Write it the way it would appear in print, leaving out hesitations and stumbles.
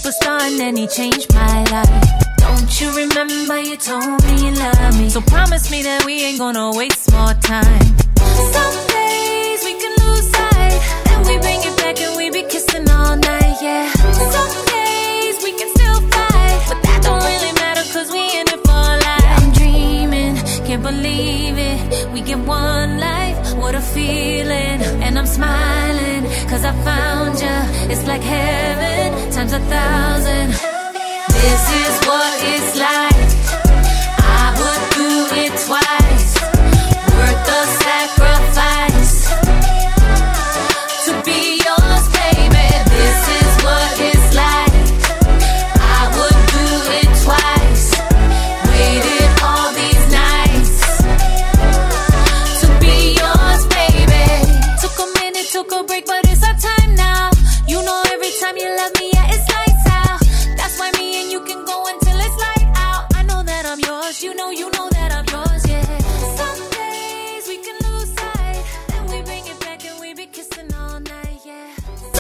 superstar and then he changed my life. Don't you remember you told me you love me? So promise me that we ain't gonna waste more time. Some days we can lose sight, and we bring it back and we be kissing all night, yeah. Some days we can still fight, but that don't really matter cause we in it for life. Yeah, I'm dreaming, can't believe it. We get one life, what a feeling. And I'm smiling cause I found you. It's like heaven times 1,000. This is what it